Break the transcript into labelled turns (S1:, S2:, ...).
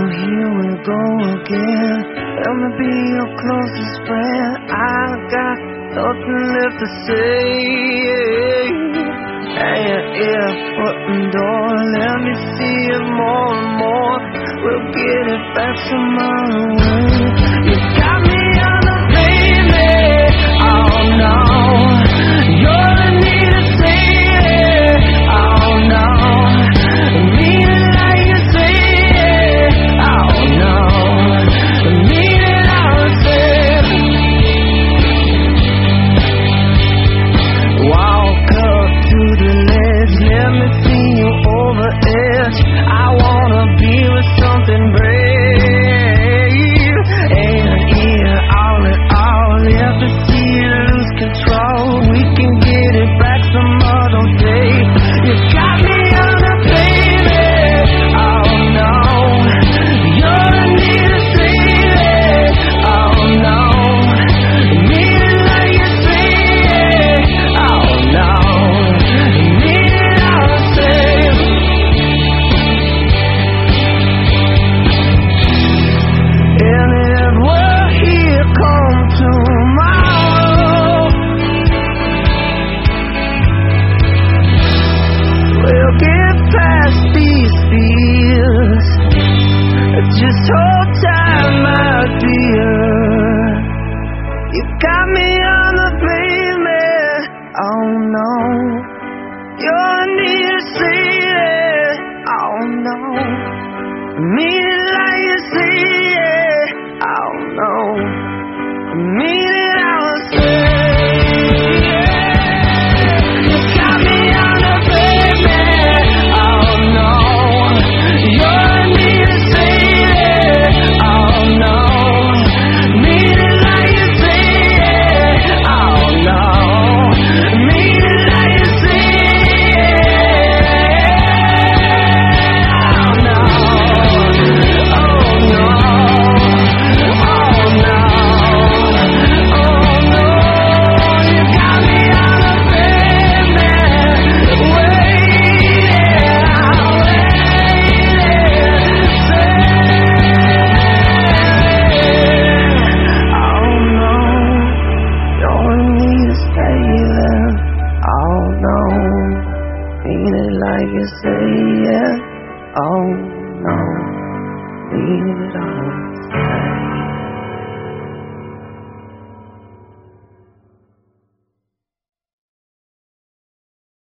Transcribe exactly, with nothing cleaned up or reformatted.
S1: here we go again. Let me be your closest friend. I got nothing left to say. Hang your ear, foot and door. Let me see it more and more. We'll get it back some other way. You got me on the baby. Oh no, you're the need to say it. Oh no, mean it like you say it. Oh no, mean it how I say it. Walk up to the ledge, let me see you over edge. I wanna be with something brave. Ain't an ear, all in all, let me see you lose control. We can get it back some other day. You got me on the baby. Oh no, you're the need to say it. Oh no, mean it like you say it. Oh no, mean it how I say it. And if we're here come tomorrow, we'll get past these fears. Just hold tight, my dear. You got me on the pavement. Oh no, you're need to see it. Oh no, mean it like you see it. Oh no, mean it how I say it. You got me on the pavement. Oh no, you're need to see it. Oh no, mean it like you say it. Oh no, mean it like you say it. Oh no, oh no, oh no, oh no, you got me on the pavement, waiting, waiting, oh no, don't need to stay there. Oh no, mean it like you say it. Oh no, mean it all.